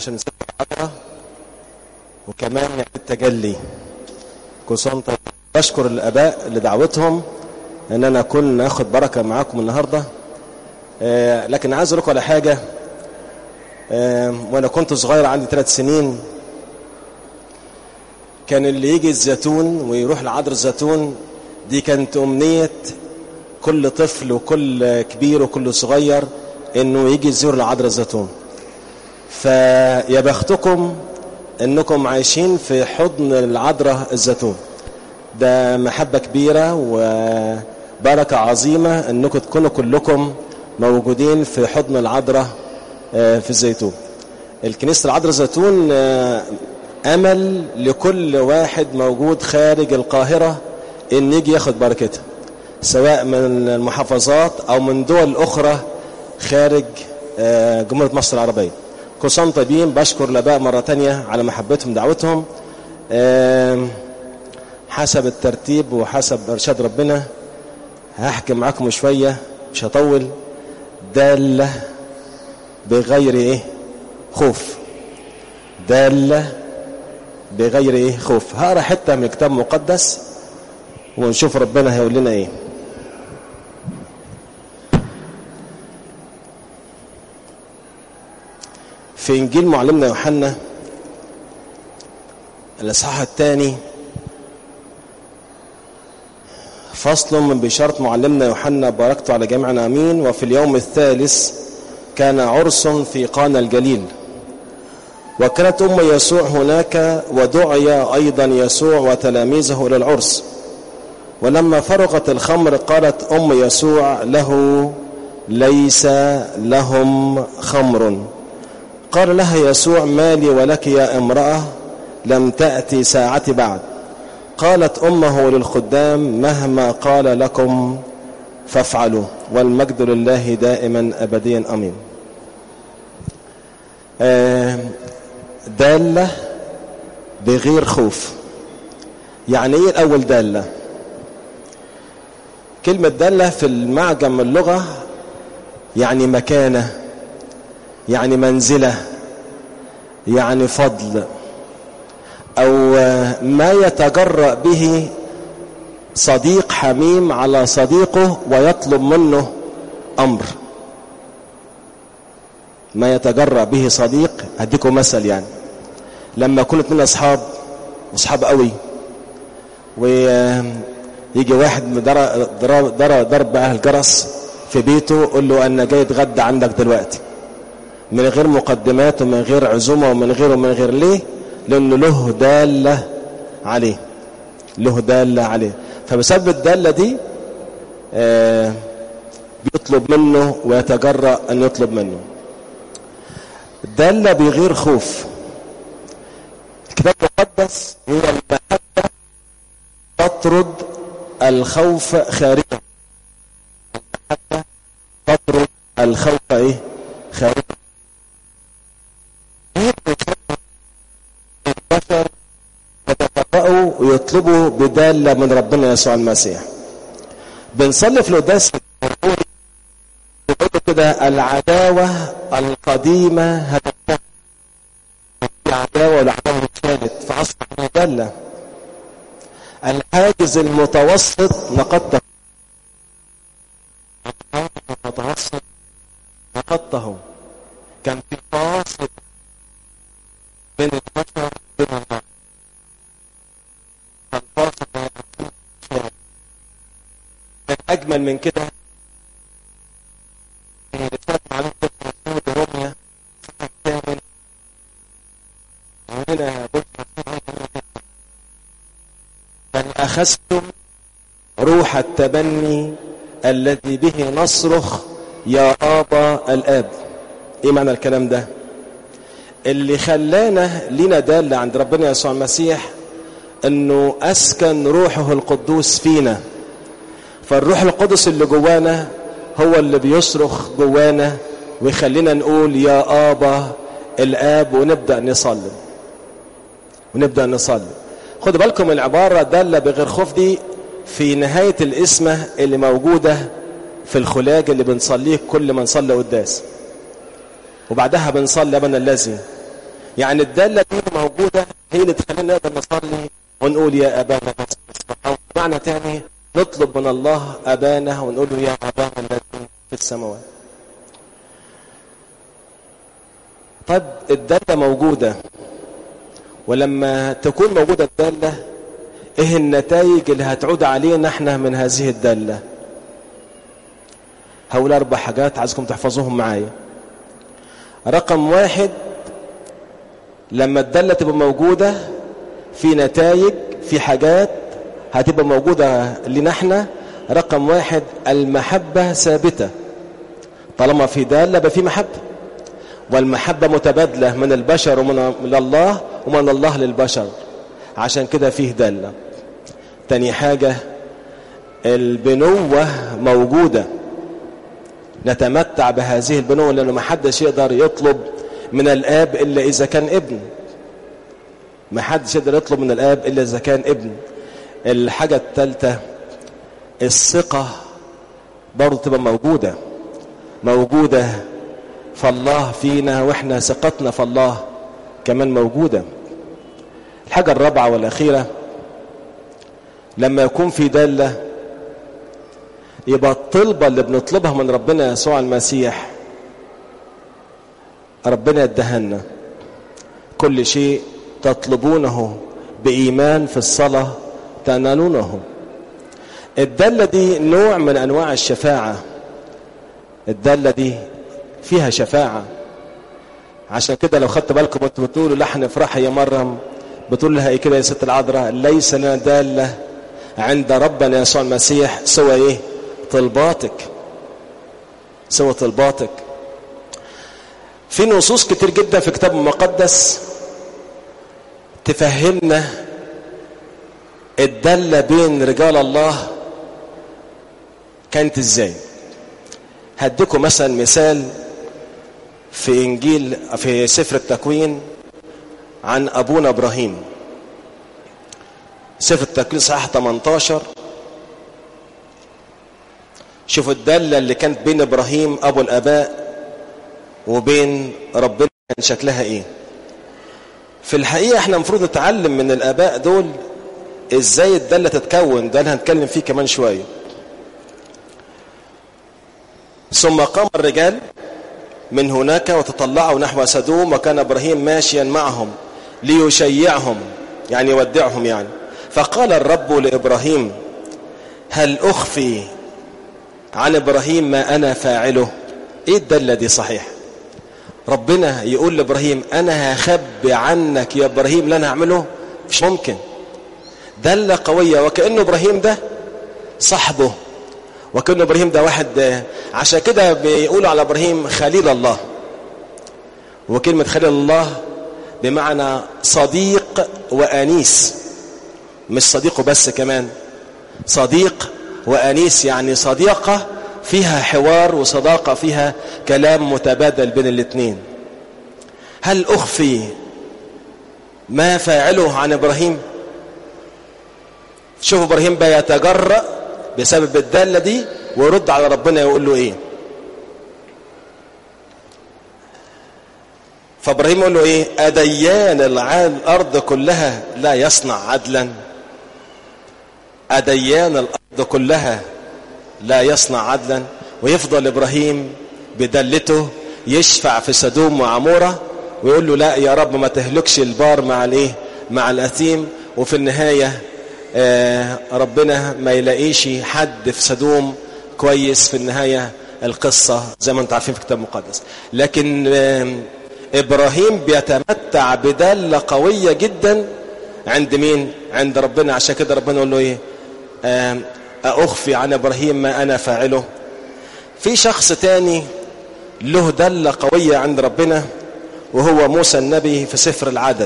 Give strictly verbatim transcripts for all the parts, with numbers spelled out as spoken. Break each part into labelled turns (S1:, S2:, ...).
S1: عشان نسبح العذراء وكمان نعيد التجلي. كل سنة وانتم طيبين. بشكر الآباء لدعوتهم ان انا اكون اخد بركة معاكم النهاردة. آه لكن عايز اقول لكم على حاجة. آه وانا كنت صغير عندي ثلاث سنين كان اللي يجي الزيتون ويروح لعذراء الزيتون دي كانت امنية كل طفل وكل كبير وكل صغير انه يجي يزور لعذراء الزيتون. فيا بختكم انكم عايشين في حضن العذراء الزيتون. ده محبة كبيرة وبركة عظيمة انكم تكونوا كلكم موجودين في حضن العذراء في الزيتون. الكنيسة العذراء الزيتون امل لكل واحد موجود خارج القاهرة ان يجي ياخد بركتها، سواء من المحافظات او من دول اخرى خارج جمهورية مصر العربية. كل سنة وانتم طيبين. بشكر الآباء مرة تانية على محبتهم دعوتهم. حسب الترتيب وحسب ارشاد ربنا هحكي معاكم شوية مش هطول. دالة بغير ايه خوف. دالة بغير ايه خوف. هقرا حتة من كتاب مقدس ونشوف ربنا هيقول لنا ايه. في انجيل معلمنا يوحنا الاصحاح الثاني فصل من بشارة معلمنا يوحنا باركت على جميعنا امين. وفي اليوم الثالث كان عرس في قانا الجليل، وكانت ام يسوع هناك، ودعي ايضا يسوع وتلاميذه الى العرس. ولما فرغت الخمر قالت ام يسوع له ليس لهم خمر. قال لها يسوع ما لي ولك يا امرأة، لم تأتي ساعتي بعد. قالت أمه للخدام مهما قال لكم فافعلوا، والمجد لله دائما أبديا أمين. دالة بغير خوف. يعني ايه الأول دالة؟ كلمة دالة في المعجم اللغة يعني مكانة، يعني منزلة، يعني فضل، أو ما يتجرأ به صديق حميم على صديقه ويطلب منه أمر. ما يتجرأ به صديق. هديكم مثل، يعني لما كنت من أصحاب أصحاب قوي ويجي واحد ضرب أهل جرس في بيته يقول له أنا جاي اتغدى عندك دلوقتي، من غير مقدمات ومن غير عزومة ومن غير ومن غير. ليه؟ لأنه له دالة عليه، له دالة عليه. فبسبب الدالة دي آه بيطلب منه ويتجرأ أن يطلب منه. دالة بغير خوف. الكتاب المقدس هي المحبة تطرد الخوف خارجا. المحبة تطرد الخوف ايه خارجا. البشر يتفرقوا ويطلبوا بدالة من ربنا يسوع المسيح. بنصلي في القداس بنقول كده العداوة القديمة هتنتهي. العداوة والعداوة اتشالت فأصبح دالة. الحاجز المتوسط نقضته. الحاجز المتوسط نقضته. كان في فاصل بين البشر وبين الله. فالفاصل كان أجمل من كده. إن رسالة معلومة رسول روميا صفحة كامل وهنا بل أخذتم روح التبني الذي به نصرخ يا آبا الآب. إيه معنى الكلام ده؟ اللي خلانا لنا دالة عند ربنا يسوع المسيح أنه أسكن روحه القدوس فينا. فالروح القدس اللي جوانا هو اللي بيصرخ جوانا ويخلينا نقول يا آبا الآب، ونبدأ نصلي ونبدأ نصلي. خدوا بالكم من العبارة دالة بغير خوف دي في نهاية الاسمة اللي موجودة في الخلاج اللي بنصليه كل ما نصلي قداس، وبعدها بنصلي أبانا الذي. يعني الدالة دي موجودة هي اللي تخلينا نقدر نصلي ونقول يا أبانا. أو معنى تاني نطلب من الله أبانا ونقول له يا أبانا الذي في السماوات. طب الدالة موجودة، ولما تكون موجودة الدالة ايه النتائج اللي هتعود علينا احنا من هذه الدالة؟ هقول اربع حاجات عايزكم تحفظوهم معايا. رقم واحد، لما الدالة تبقى موجودة في نتائج، في حاجات هتبقى موجودة لنا احنا. رقم واحد، المحبة ثابتة. طالما في دالة يبقى في محبة، والمحبة متبادلة من البشر ومن الله ومن الله للبشر، عشان كده فيه دالة. تاني حاجة، البنوة موجودة، نتمتع بهذه البنوة، لأنه محدش يقدر يطلب من الآب إلا إذا كان ابن. محدش يقدر يطلب من الآب إلا إذا كان ابن. الحاجة الثالثة، الثقة برضو تبقى موجودة موجودة فالله فينا، وإحنا ثقتنا في الله كمان موجودة. الحاجة الرابعة والأخيرة، لما يكون في دالة يبقى الطلبة اللي بنطلبها من ربنا يسوع المسيح ربنا يدهنا. كل شيء تطلبونه بإيمان في الصلاة تنالونه. الدالة دي نوع من أنواع الشفاعة. الدالة دي فيها شفاعة، عشان كده لو خدت بالكم انتوا بتقولوا لحن افرحي يا مريم، بتقول لها ايه كده يا ست العذراء؟ ليس لنا دالة عند ربنا يسوع المسيح سوى ايه؟ طلباتك، سوى طلباتك. في نصوص كتير جدا في كتاب المقدس تفهمنا الدالة بين رجال الله كانت ازاي. هديكم مثلا مثال في انجيل في سفر التكوين عن ابونا ابراهيم. سفر التكوين صحاح ثمانية عشر. شوفوا الدالة اللي كانت بين ابراهيم ابو الاباء وبين ربنا كان شكلها ايه. في الحقيقة احنا المفروض نتعلم من الاباء دول ازاي الدالة تتكون. ده اللي هنتكلم فيه كمان شوية. ثم قام الرجال من هناك وتطلعوا نحو سدوم، وكان ابراهيم ماشيا معهم ليشيعهم، يعني يودعهم يعني. فقال الرب لابراهيم: هل اخفي عن ابراهيم ما انا فاعله؟ ايه الدالة دي صحيح؟ ربنا يقول لابراهيم انا هخبي عنك يا ابراهيم اللي انا هعمله؟ مش ممكن. دالة قوية، وكأنه ابراهيم ده صاحبه، وكأنه ابراهيم ده واحد. عشان كده بيقولوا على ابراهيم خليل الله. وكلمة خليل الله بمعنى صديق وأنيس، مش صديقه بس، كمان صديق وأنيس، يعني صديقة فيها حوار وصداقة فيها كلام متبادل بين الاثنين. هل أخفي ما فاعله عن إبراهيم؟ شوف إبراهيم بيتجرأ بسبب الدالة دي ويرد على ربنا يقول له ايه. فابراهيم يقول له ايه؟ أديان الارض كلها لا يصنع عدلا؟ أديان الارض كلها لا يصنع عدلا؟ ويفضل ابراهيم بدلته يشفع في سدوم وعمورة ويقول له لا يا رب ما تهلكش البار مع الايه؟ مع الاثيم. وفي النهاية آه ربنا ما يلاقيش حد في سدوم كويس. في النهاية القصة زي ما انتم عارفين في الكتاب المقدس. لكن آه إبراهيم بيتمتع بدالة قوية جدا عند مين؟ عند ربنا. عشان كده ربنا يقول له ايه؟ آه أخفي عن إبراهيم ما أنا فاعله. في شخص تاني له دالة قوية عند ربنا، وهو موسى النبي في سفر العدد.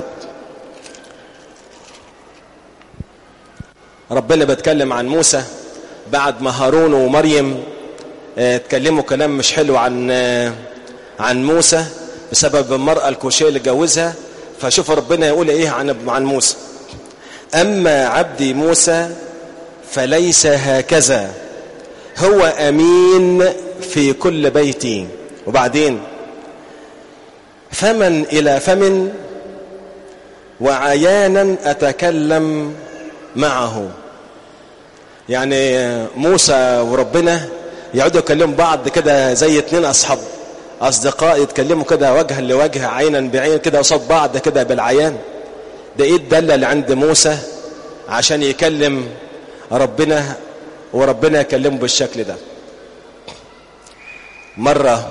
S1: ربنا بيتكلم عن موسى بعد ما هارون ومريم اتكلموا كلام مش حلو عن عن موسى بسبب المرأة الكوشية اللي جوزها. فشوف ربنا يقول ايه عن عن موسى: اما عبدي موسى فليس هكذا، هو امين في كل بيتي. وبعدين فمن الى فم وعيانا أتكلم معه. يعني موسى وربنا يقعدوا يكلموا بعض كده زي اتنين أصحاب أصدقاء يتكلموا كده وجها لوجه عينا بعين كده قصاد بعض كده بالعيان. ده إيه الدلة اللي عند موسى عشان يكلم ربنا وربنا يكلمه بالشكل ده؟ مرة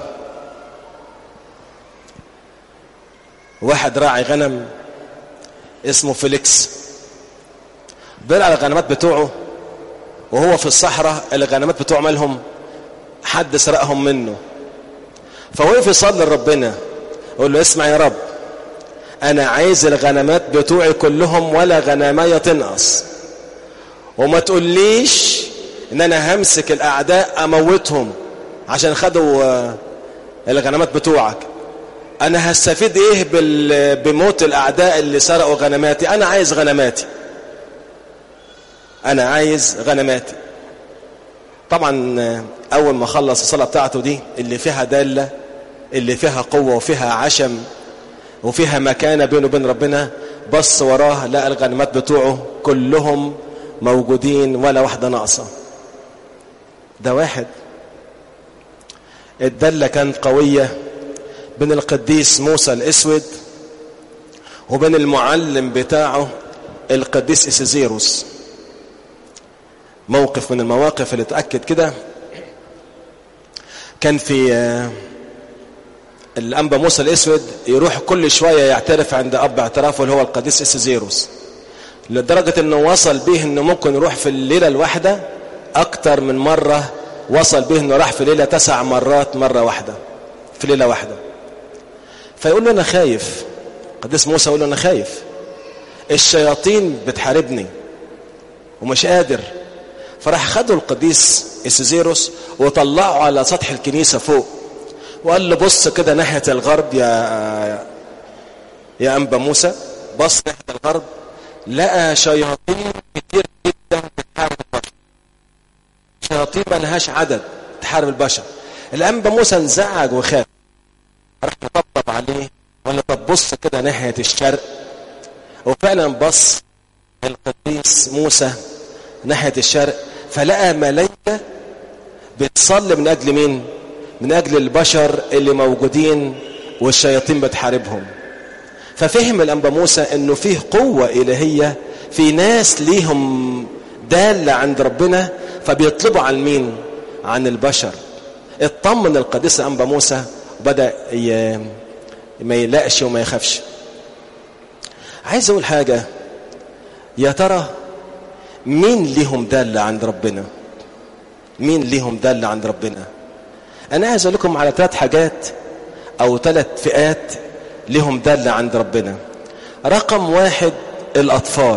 S1: واحد راعي غنم اسمه فيليكس بيرعى الغنمات بتوعه، وهو في الصحراء الغنمات بتوعه مالهم حد سرقهم منه، فوقف يصلي لربنا يقول له اسمع يا رب، انا عايز الغنمات بتوعي كلهم ولا غنمايه تنقص، وما تقوليش ان انا همسك الاعداء اموتهم عشان خدوا الغنمات بتوعك. انا هستفيد ايه بموت الاعداء اللي سرقوا غنماتي؟ انا عايز غنماتي، انا عايز غنماتي. طبعا اول ما خلص الصلاة بتاعته دي اللي فيها دالة، اللي فيها قوة وفيها عشم وفيها مكانة بينه وبين ربنا، بص وراه لقى الغنمات بتوعه كلهم موجودين ولا واحدة ناقصة. ده واحد. الدالة كانت قوية بين القديس موسى الاسود وبين المعلم بتاعه القديس إسيزيروس. موقف من المواقف اللي اتأكد كده كان في الأنبا موسى الاسود يروح كل شوية يعترف عند أب اعترافه اللي هو القديس إسيزيروس، لدرجة انه وصل به انه ممكن يروح في الليلة الواحدة اكتر من مرة. وصل به انه راح في ليلة تسع مرات مرة واحدة في ليلة واحدة. فيقول له انا خايف، قديس موسى يقول له انا خايف، الشياطين بتحاربني ومش قادر. فراح خدوا القديس إسيزيروس وطلعوا على سطح الكنيسة فوق وقال له بص كده ناحية الغرب يا يا أنبا موسى. بص ناحية الغرب لقى شياطين كتير جدا بتحارب البشر، شياطين ما لهاش عدد تحارب البشر. الأنبا موسى انزعج وخاف، راح يطبطب عليه ولا طب بص كده ناحية الشرق. وفعلا بص القديس موسى ناحية الشرق فلقى ملايكة بتصلي من أجل مين؟ من أجل البشر اللي موجودين والشياطين بتحاربهم. ففهم الأنبا موسى أنه فيه قوة إلهية، في ناس ليهم دالة عند ربنا فبيطلبوا عن مين؟ عن البشر. اطمن القديس الأنبا موسى وبدأ ي... ما يلاقش وما يخافش. عايز أقول حاجة، يا ترى مين ليهم دالة عند ربنا؟ مين ليهم دالة عند ربنا؟ أنا عايز أقول لكم على ثلاث حاجات أو ثلاث فئات لهم دالة عند ربنا. رقم واحد الأطفال،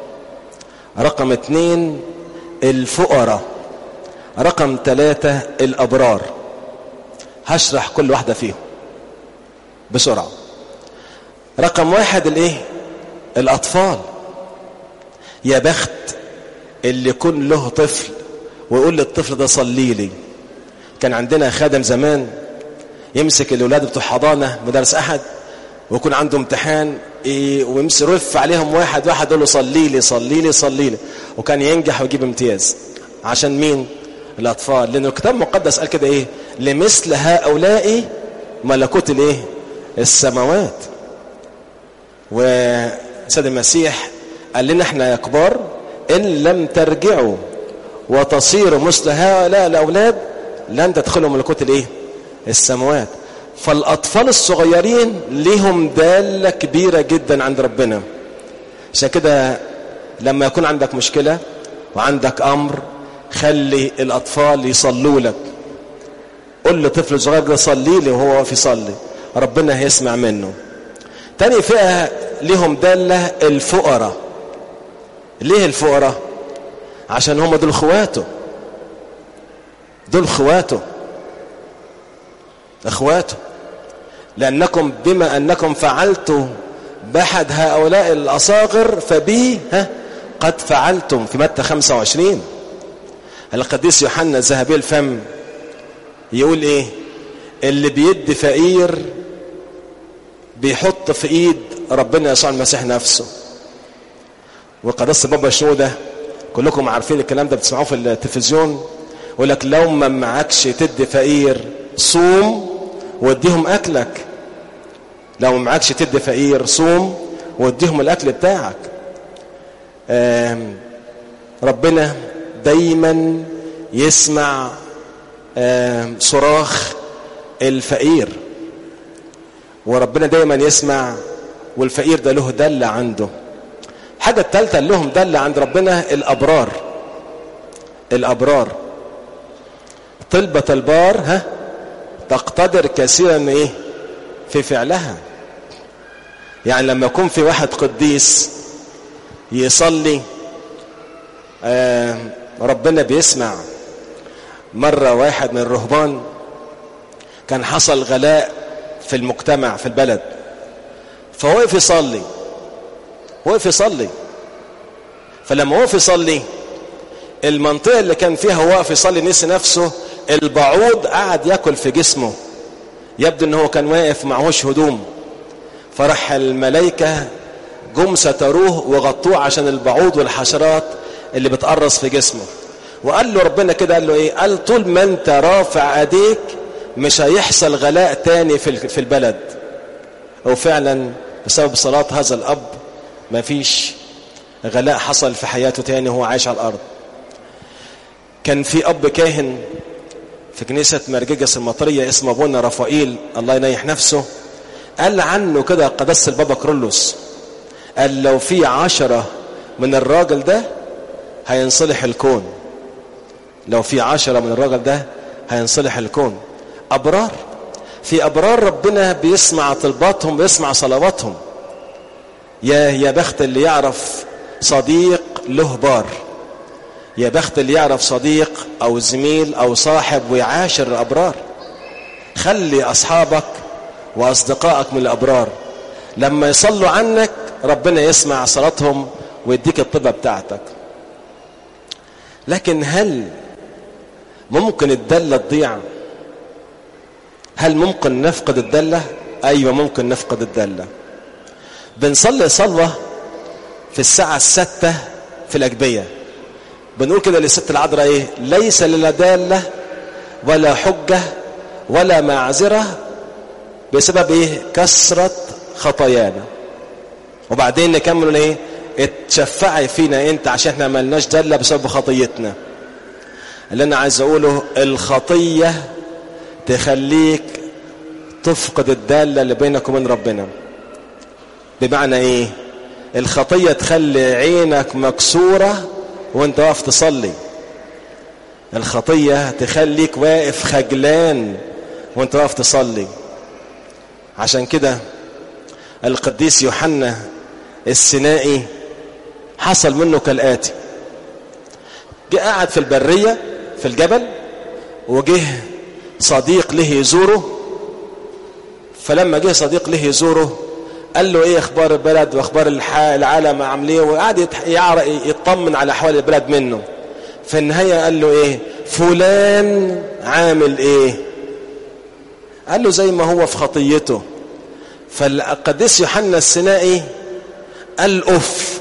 S1: رقم اثنين الفقراء، رقم ثلاثة الأبرار. هشرح كل واحدة فيهم بسرعة. رقم واحد الايه؟ الأطفال. يا بخت اللي يكون له طفل ويقول للطفل ده صلي لي. كان عندنا خادم زمان يمسك الأولاد بتوع حضانة مدرس أحد ويكون عنده امتحان ويمسك يرف عليهم واحد واحد يقول له صلي لي صلي لي صلي لي، وكان ينجح ويجيب امتياز. عشان مين؟ الأطفال. لأنه الكتاب المقدس قال كده ايه؟ لمثل هؤلاء ملكوت الايه؟ السماوات. وسيد المسيح قال لنا احنا يا كبار ان لم ترجعوا وتصيروا مثل هؤلاء الأولاد لن تدخلوا ملكوت الايه؟ السماوات. فالأطفال الصغيرين ليهم دالة كبيرة جدا عند ربنا. عشان كده لما يكون عندك مشكلة وعندك أمر خلي الأطفال يصلوا لك. قل لطفل صغير صلي لي وهو واقف يصلي، ربنا هيسمع منه. تاني فئة ليهم دالة الفقراء. ليه الفقراء؟ عشان هم دول اخواته، دول اخواته اخواته لأنكم بما أنكم فعلتوا بأحد هؤلاء الأصاغر فبي ها قد فعلتم، في متى خمسة وعشرين. القديس يوحنا ذهبي الفم يقول ايه؟ اللي بيدي فقير بيحط في ايد ربنا يسوع المسيح نفسه. وقداسة بابا شنودة كلكم عارفين الكلام ده، بتسمعوه في التلفزيون، يقول لك لو ما معكش تدي فقير صوم واديهم اكلك. لو ما معكش تدي فقير صوم واديهم الاكل بتاعك. ربنا دايما يسمع صراخ الفقير، وربنا دايما يسمع، والفقير ده له دلة عنده. حاجة الثالثة اللي لهم دلة عند ربنا الأبرار. الأبرار طلبة البار ها تقتدر كثيرا ايه في فعلها. يعني لما يكون في واحد قديس يصلي آه ربنا بيسمع. مرة واحد من الرهبان كان حصل غلاء في المجتمع في البلد، فوقف يصلي وقف يصلي فلما وقف يصلي المنطقة اللي كان فيها وقف يصلي نسي نفسه، البعوض قعد ياكل في جسمه، يبدو ان هو كان واقف معهوش هدوم، فرح الملائكة جم ستروه وغطوه عشان البعوض والحشرات اللي بتقرص في جسمه. وقال له ربنا كده، قال له ايه؟ قال طول ما انت رافع ايديك مش هيحصل غلاء تاني في البلد. وفعلا بسبب صلاة هذا الاب ما فيش غلاء حصل في حياته تاني وهو عايش على الارض. كان في اب كاهن في كنيسة مرججس المطرية اسمه ابونا رفائيل الله ينيح نفسه، قال عنه كده قداسة البابا كرولوس، قال لو في عشرة من الراجل ده هينصلح الكون. لو في عشرة من الراجل ده هينصلح الكون. أبرار، في أبرار ربنا بيسمع طلباتهم بيسمع صلواتهم. يا يا بخت اللي يعرف صديق له بار، يا بخت اللي يعرف صديق أو زميل أو صاحب ويعاشر الأبرار. خلي أصحابك وأصدقائك من الأبرار، لما يصلوا عنك ربنا يسمع صلاتهم ويديك الطبة بتاعتك. لكن هل ممكن الدلة تضيع؟ هل ممكن نفقد الدلة؟ أيوة ممكن نفقد الدلة. بنصلي صلوة في الساعة الستة في الأجبية، بنقول كده للست العذراء ايه؟ ليس لنا دالة ولا حجة ولا معذرة بسبب ايه؟ كثرة خطايانا. وبعدين نكمل ايه؟ اتشفعي فينا انت عشان احنا ملناش دالة بسبب خطيتنا. اللي انا عايز اقوله الخطية تخليك تفقد الدالة اللي بينك وبين ربنا. بمعنى ايه؟ الخطية تخلي عينك مكسورة وانت واقف تصلي. الخطية تخليك واقف خجلان وانت واقف تصلي. عشان كده القديس يوحنا السينائي حصل منه كالآتي: جه قاعد في البرية في الجبل، وجه صديق له يزوره. فلما جه صديق له يزوره قال له ايه اخبار البلد واخبار العالم عامل ايه، وقعد يطمن على احوال البلد منه. في النهاية قال له ايه؟ فلان عامل ايه؟ قال له زي ما هو في خطيته. فالقديس يوحنا السينائي قال اف،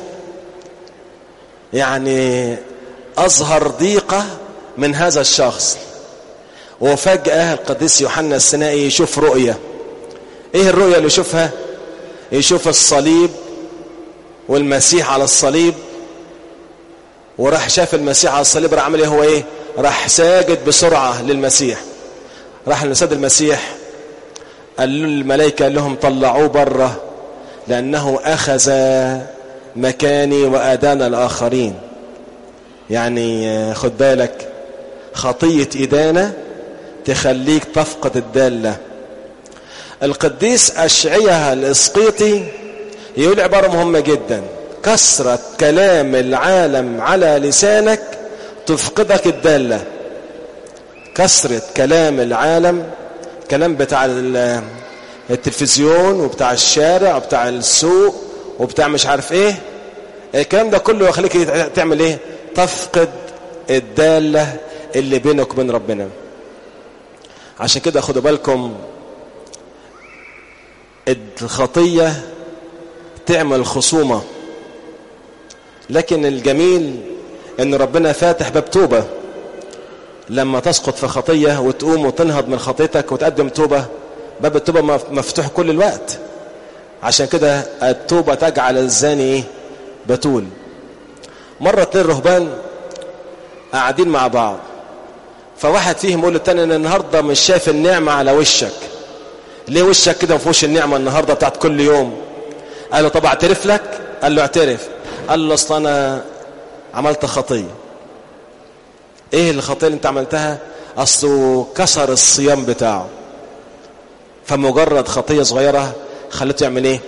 S1: يعني اظهر ضيقة من هذا الشخص. وفجأة القديس يوحنا السينائي يشوف رؤية. ايه الرؤية اللي يشوفها؟ يشوف الصليب والمسيح على الصليب. وراح شاف المسيح على الصليب، راح عمل ايه هو ايه؟ راح ساجد بسرعة للمسيح. راح لسيد المسيح قال له الملائكة قال لهم طلعوه بره لأنه أخذ مكاني وآدان الآخرين. يعني خد بالك، خطية إدانة تخليك تفقد الدالة. القديس أشعياء الإسقيطي يقول عبارة مهمة جدا: كثرة كلام العالم على لسانك تفقدك الدالة. كثرة كلام العالم، كلام بتاع التلفزيون وبتاع الشارع وبتاع السوق وبتاع مش عارف ايه، الكلام ده كله يخليك تعمل ايه؟ تفقد الدالة اللي بينك وبين ربنا. عشان كده خدوا بالكم، الخطية تعمل خصومة. لكن الجميل ان ربنا فاتح باب توبة. لما تسقط في خطية وتقوم وتنهض من خطيتك وتقدم توبة، باب التوبة مفتوح كل الوقت. عشان كده التوبة تجعل الزاني ايه؟ بتول. مرة اتنين رهبان قاعدين مع بعض، فواحد فيهم يقول للتاني ان النهارده مش شايف النعمة على وشك. ليه وشك كده مفيهوش النعمة النهارده بتاعت كل يوم؟ قال له طب اعترف لك؟ قال له اعترف. قال له اصل انا عملت خطية. ايه الخطية اللي انت عملتها؟ اصله كسر الصيام بتاعه. فمجرد خطية صغيرة خلته يعمل ايه؟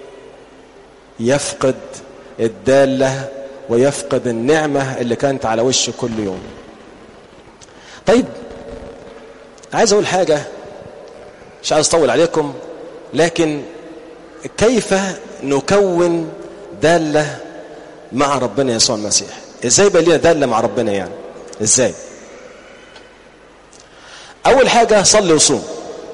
S1: يفقد الدالة ويفقد النعمة اللي كانت على وشه كل يوم. طيب عايز اقول حاجة، مش عايز اطول عليكم، لكن كيف نكون دالة مع ربنا يسوع المسيح؟ ازاي يبقى لنا دالة مع ربنا؟ يعني ازاي؟ اول حاجة صلي وصوم.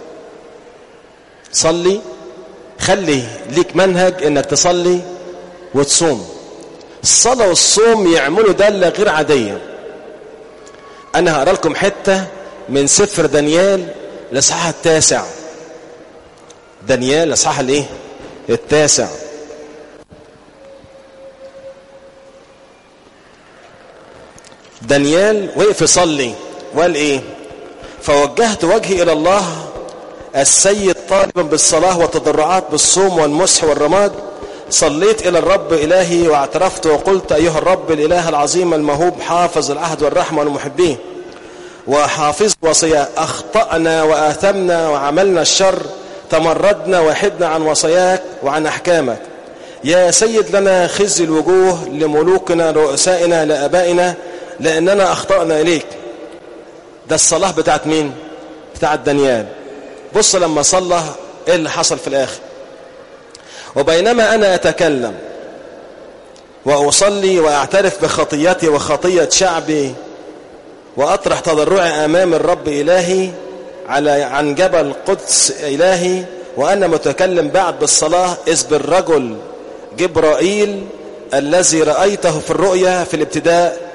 S1: صلي، خلي ليك منهج انك تصلي وتصوم. الصلاة والصوم يعملوا دالة غير عادية. انا هقرأ لكم حتة من سفر دانيال الاصحاح التاسع. دانيال الاصحاح الايه؟ التاسع. دانيال وقف يصلي وقال ايه؟ فوجهت وجهي الى الله السيد طالبا بالصلاة والتضرعات بالصوم والمسح والرماد. صليت الى الرب الهي واعترفت وقلت ايها الرب الاله العظيم الموهوب حافظ العهد والرحمة والمحبين وحافظ وصاياه. اخطأنا واثمنا وعملنا الشر، تمردنا وحدنا عن وصاياك وعن احكامك. يا سيد لنا خزي الوجوه لملوكنا رؤسائنا لابائنا لاننا اخطأنا اليك. ده الصلاة بتاعت مين؟ بتاعت دانيال. بص لما صلى ايه اللي حصل في الاخر. وبينما انا اتكلم واصلي واعترف بخطيتي وخطية شعبي واطرح تضرعي امام الرب الهي على عن جبل قدس الهي وانا متكلم بعد بالصلاة، اذ بالرجل جبرائيل الذي رأيته في الرؤيا في الابتداء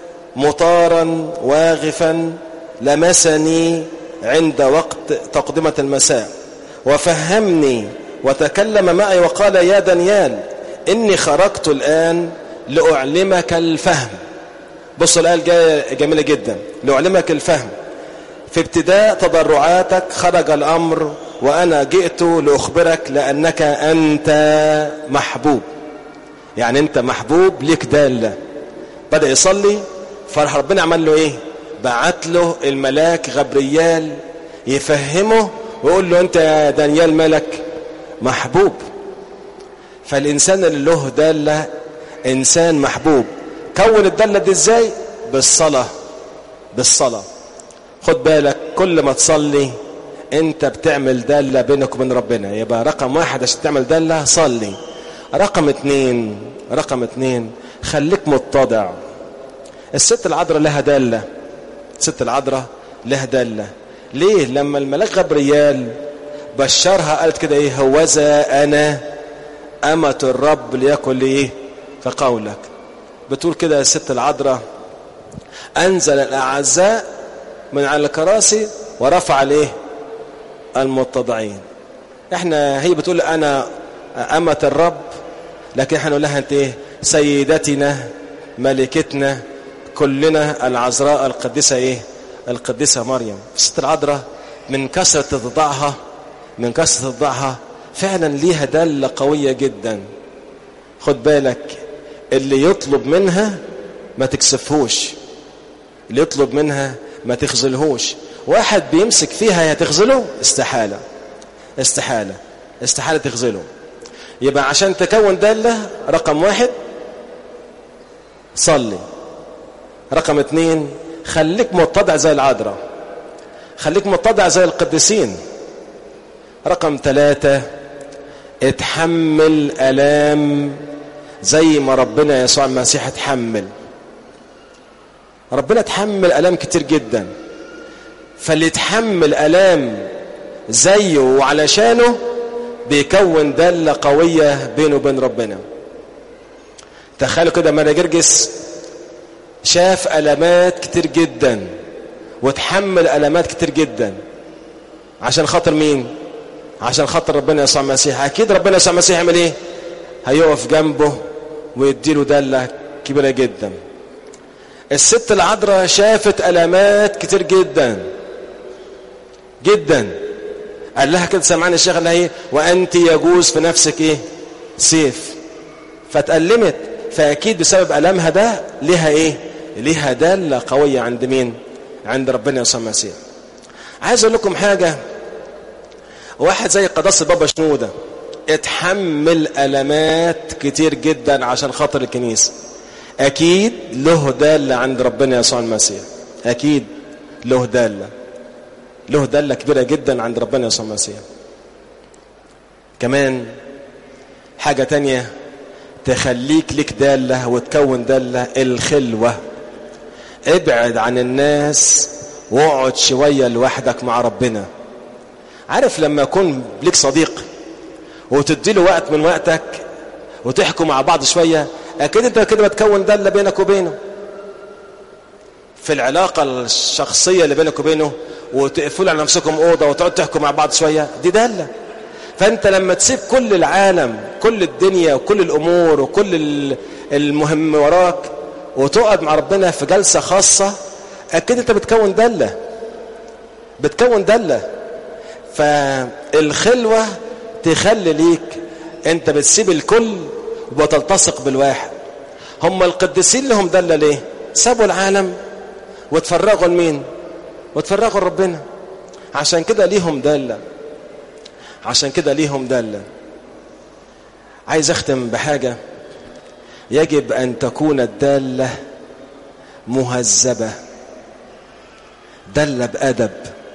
S1: مطارا واغفا لمسني عند وقت تقدمة المساء وفهمني وتكلم معي وقال يا دانيال إني خرجت الآن لأعلمك الفهم. بص الآية جاية جميلة جدا. لأعلمك الفهم. في ابتداء تضرعاتك خرج الأمر وأنا جئت لأخبرك لأنك أنت محبوب. يعني أنت محبوب ليك دالة. بدأ يصلي فرح ربنا عمل له إيه؟ بعت له الملاك غبريال يفهمه ويقول له أنت يا دانيال ملك محبوب. فالإنسان اللي له دالة إنسان محبوب. كون الدالة دي إزاي؟ بالصلاة. بالصلاة. خد بالك كل ما تصلي أنت بتعمل دالة بينك وبين ربنا. يبقى رقم واحد عشان تعمل دالة صلي. رقم اتنين رقم اتنين خليك متضع. الست العذراء لها دالة. الست العذراء لها دالة. ليه؟ لما الملاك غبريال بشرها قالت كده ايه؟ هوذا انا امة الرب ليكن لي ايه كقولك. بتقول كده الست العذراء انزل الاعزاء من على الكراسي ورفع الايه؟ المتضعين. احنا هي بتقول انا امة الرب، لكن احنا نقول لها انت ايه؟ سيدتنا ملكتنا كلنا العذراء القديسة ايه؟ القديسة مريم. الست العذراء من كثرة تضعها من كثرة تضعها فعلا ليها دالة قوية جدا. خد بالك اللي يطلب منها ما تكسفهوش، اللي يطلب منها ما تخذلهوش. واحد بيمسك فيها هتخذله؟ استحالة استحالة استحالة تخذله. يبقى عشان تكون دالة رقم واحد صلي. رقم اتنين خليك متضع زي العذراء، خليك متضع زي القديسين. رقم ثلاثة اتحمل ألام زي ما ربنا يسوع المسيح اتحمل. ربنا اتحمل ألام كتير جدا، فاللي اتحمل ألام زيه وعلشانه بيكون دالة قوية بينه وبين ربنا. تخيلوا كده ماري جرجس شاف ألمات كتير جدا وتحمل ألمات كتير جدا عشان خاطر مين؟ عشان خاطر ربنا يسوع المسيح. أكيد ربنا يسوع المسيح يعمل إيه؟ هيقف جنبه ويديله دالة كبيرة جدا. الست العذراء شافت ألمات كتير جدا جدا. قال لها كده سمعان الشيخ قال لها ايه؟ وأنت يجوز في نفسك ايه؟ سيف. فتألمت، فأكيد بسبب ألمها ده لها ايه؟ لها دالة قوية عند مين؟ عند ربنا يسوع المسيح. عايز اقول لكم حاجة، واحد زي قداس البابا شنودة اتحمل ألمات كتير جدا عشان خاطر الكنيسة. أكيد له دالة عند ربنا يسوع المسيح، أكيد له دالة، له دالة كبيرة جدا عند ربنا يسوع المسيح. كمان حاجة تانية تخليك لك دالة وتكون دالة، الخلوة. ابعد عن الناس واقعد شوية لوحدك مع ربنا. عارف لما يكون لك صديق وتديله وقت من وقتك وتحكوا مع بعض شوية، أكيد أنت كده بتكون دالة بينك وبينه في العلاقة الشخصية اللي بينك وبينه، وتقفلوا على نفسكم أوضة وتقعد تحكوا مع بعض شوية، دي دالة. فأنت لما تسيب كل العالم، كل الدنيا وكل الأمور وكل المهم وراك وتقعد مع ربنا في جلسة خاصة، أكيد أنت بتكون دالة، بتكون دالة. فالخلوة تخلي ليك أنت بتسيب الكل وتلتصق بالواحد. هم القديسين لهم دالة ليه؟ سابوا العالم وتفرغوا لمين؟ وتفرغوا لربنا. عشان كده ليهم دالة، عشان كده ليهم دالة. عايز اختم بحاجة، يجب ان تكون الدالة مهذبة، دالة بأدب.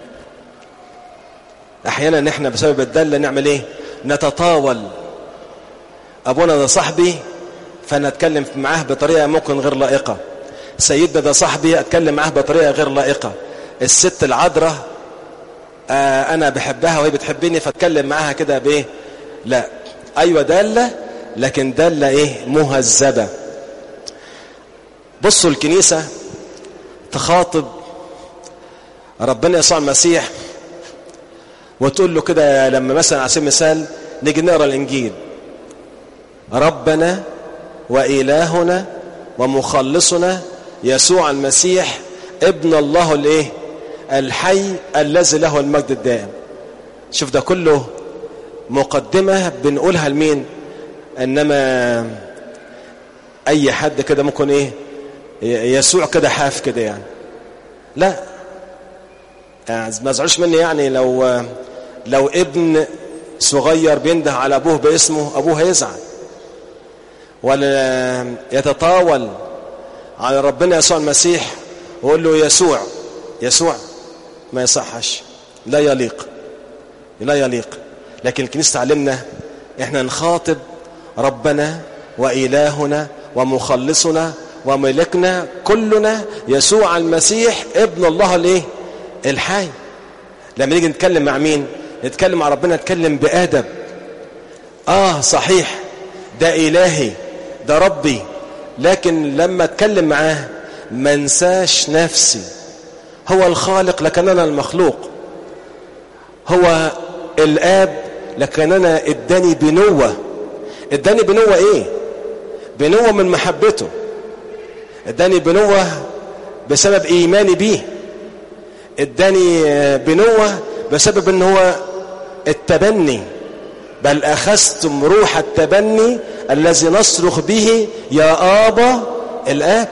S1: احيانا نحن بسبب الدالة نعمل ايه؟ نتطاول. ابونا ده صاحبي فانا اتكلم معاه بطريقة ممكن غير لائقة، سيدنا ده صاحبي اتكلم معاه بطريقة غير لائقة، الست العذراء آه انا بحبها وهي بتحبني فاتكلم معاها كده بايه؟ لا، ايوه دالة، لكن دالة ايه؟ مهذبة. بصوا الكنيسة تخاطب ربنا يسوع المسيح وتقول له كده، لما مثلا على سبيل المثال نيجي نقرا الانجيل، ربنا وإلهنا ومخلصنا يسوع المسيح ابن الله الايه؟ الحي الذي له المجد الدائم. شوف ده كله مقدمة بنقولها لمين؟ انما اي حد كده ممكن ايه؟ يسوع كده حاف كده يعني. لا يعني ما تزعلوش مني، يعني لو لو ابن صغير بينده على ابوه باسمه ابوه هيزعل، ولا يتطاول على ربنا يسوع المسيح ويقول له يسوع يسوع، ما يصحش، لا يليق، لا يليق. لكن الكنيسة تعلمنا احنا نخاطب ربنا وإلهنا ومخلصنا وملكنا كلنا يسوع المسيح ابن الله الايه؟ الحي. لما نيجي نتكلم مع مين؟ نتكلم مع ربنا نتكلم بأدب. اه صحيح ده إلهي، ده ربي، لكن لما اتكلم معاه ما انساش نفسي. هو الخالق لكن انا المخلوق، هو الآب لكن انا اداني بنوة. اداني بنوة ايه؟ بنوة من محبته، اداني بنوة بسبب ايماني بيه، اداني بنوة بسبب ان هو التبني، بل اخذتم روح التبني الذي نصرخ به يا آبا الآب.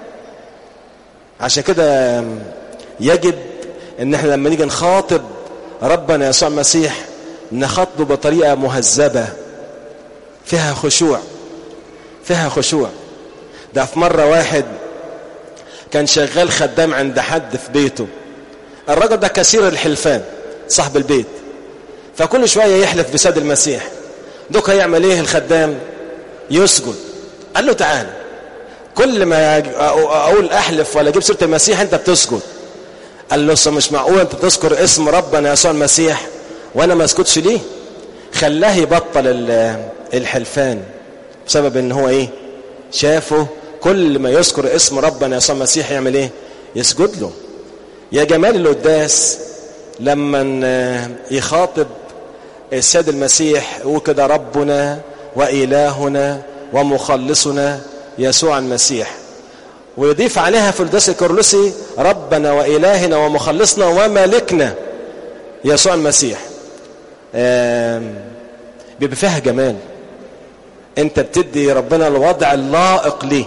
S1: عشان كده يجب ان احنا لما نيجي نخاطب ربنا يسوع المسيح نخاطبه بطريقة مهذبة فيها خشوع، فيها خشوع. ده في مرة واحد كان شغال خدام عند حد في بيته، الرجل ده كثير الحلفان صاحب البيت، فكل شوية يحلف بسيد المسيح. دوك هيعمل ايه الخدام؟ يسجد. قال له تعال، كل ما اقول احلف ولا اجيب سيرة المسيح انت بتسجد. قال له مش معقول انت تذكر اسم ربنا يسوع المسيح وانا ما اسكتش ليه؟ خلاه يبطل الحلفان بسبب ان هو ايه؟ شافه كل ما يذكر اسم ربنا يسوع المسيح يعمل ايه؟ يسجد له. يا جمال القداس لما يخاطب السيد المسيح وكده ربنا وإلهنا ومخلصنا يسوع المسيح، ويضيف عليها في القداس الكورولوسي ربنا وإلهنا ومخلصنا ومالكنا يسوع المسيح. بيبقى فيها جمال، انت بتدي ربنا الوضع اللائق ليه.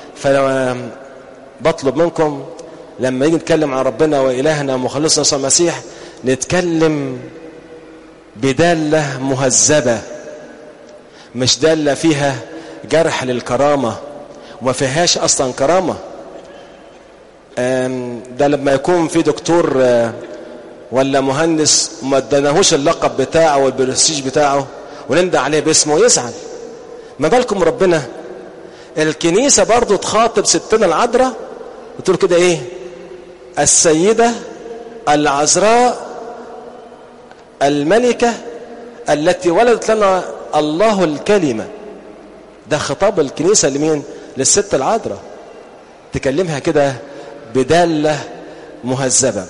S1: فبطلب منكم لما يجي نتكلم عن ربنا وإلهنا ومخلصنا يسوع المسيح نتكلم بدالة مهذبة، مش دالة فيها جرح للكرامة وما فيهاش أصلا كرامة. ده لما يكون في دكتور ولا مهندس ما اداناهوش اللقب بتاعه والبرستيج بتاعه ونندى عليه باسمه يزعل، ما بالكم ربنا؟ الكنيسة برضو تخاطب ستنا العذراء وتقول كده ايه؟ السيدة العذراء الملكة التي ولدت لنا الله الكلمة. ده خطاب الكنيسة لمين؟ للست العذراء، تكلمها كده بدالة مهذبة،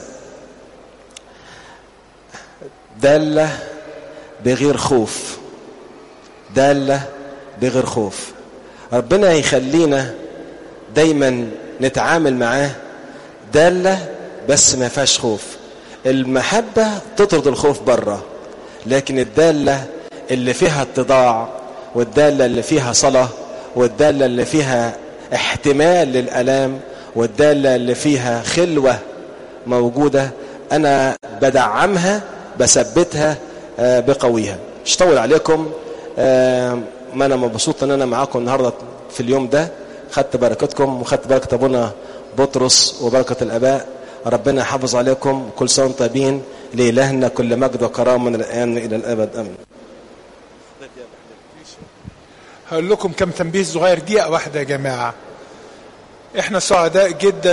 S1: دالة بغير خوف، دالة بغير خوف. ربنا يخلينا دايما نتعامل معاه دالة بس ما فيهاش خوف. المحبة تطرد الخوف بره، لكن الدالة اللي فيها اتضاع، والدالة اللي فيها صلاة، والدالة اللي فيها احتمال للألام، والدالة اللي فيها خلوة موجودة، أنا بدعمها بثبتها بقويها. مش طول عليكم، ما أنا مبسوط أن أنا معاكم النهاردة في اليوم ده، خدت بركتكم وخدت بركة أبونا بطرس وبركة الآباء. ربنا يحافظ عليكم، كل سنة وانتم طيبين، لإلهنا كل مجد وكرامة من الآن إلى الأبد آمين.
S2: هقول لكم كم تنبيه صغير، دقيقة واحدة يا جماعة. احنا سعداء جدا